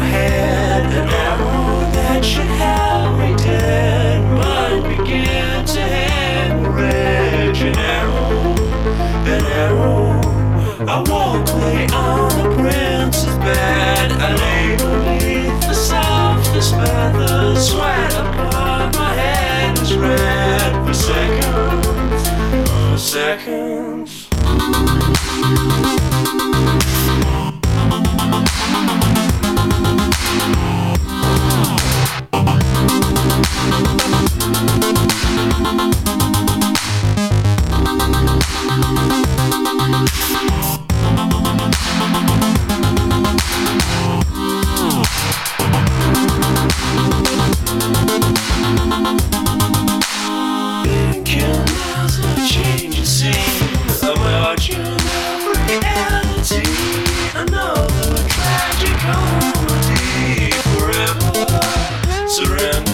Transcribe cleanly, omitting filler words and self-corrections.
head. An arrow that should have me dead might begin to hemorrhage. An arrow. I won't play on the prince's bed. I lay beneath the softest feathers. Sweat upon my head is red for seconds. For seconds. Thinking there's a change of scene, a margin of reality, another tragic comedy. Forever surrender.